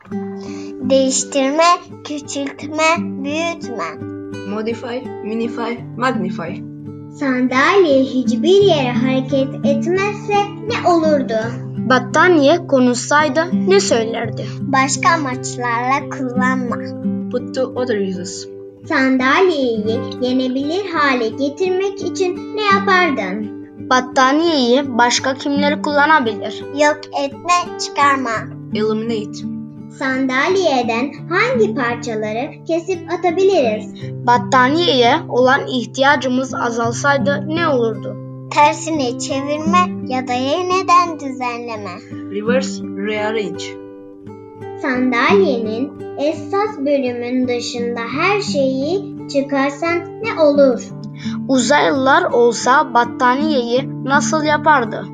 Değiştirme, küçültme, büyütme. Modify, unify, magnify. Sandalye hiçbir yere hareket etmezse ne olurdu? Battaniye konuşsaydı ne söylerdi? Başka amaçlarla kullanma. Put to other uses. Sandalyeyi yenebilir hale getirmek için ne yapardın? Battaniyeyi başka kimleri kullanabilir? Yok etme, çıkarma. Eliminate. Sandalyeden hangi parçaları kesip atabiliriz? Battaniyeye olan ihtiyacımız azalsaydı ne olurdu? Tersine çevirme ya da yeniden düzenleme. Reverse, rearrange. Sandalyenin esas bölümün dışında her şeyi çıkarsan ne olur? Uzaylılar olsa battaniyeyi nasıl yapardı?